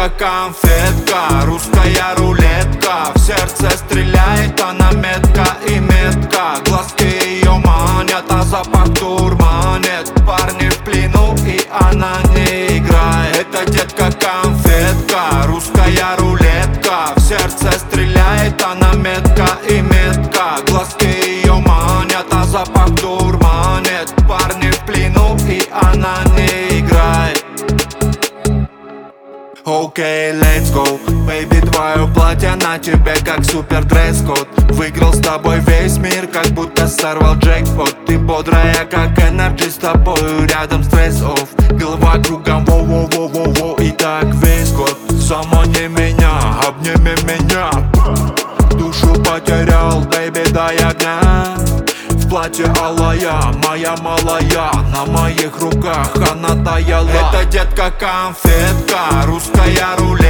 детка конфетка, русская рулетка. В сердце стреляет она метко и метко. Глазки ее манят, а запах дурманит. Парни в плену и она не играет. Это детка конфетка, русская рулетка. В сердце стреляет она метко и метко. Глазки ее манят, а запах дурманит. Парни в плену и она не играет. Окей, let's go, baby, твое платье на тебе как супер дресс-код. Выиграл с тобой весь мир, как будто сорвал джекпот. Ты бодрая, как энерджи, с тобою рядом стресс-офф. Голова кругом, во-во-во-во-во, и так весь год. Замани меня, обними меня. Душу потерял, baby, дай огня. В платье алая, моя малая, на моих руках она таяла. Это детка конфетка, русская рулетка.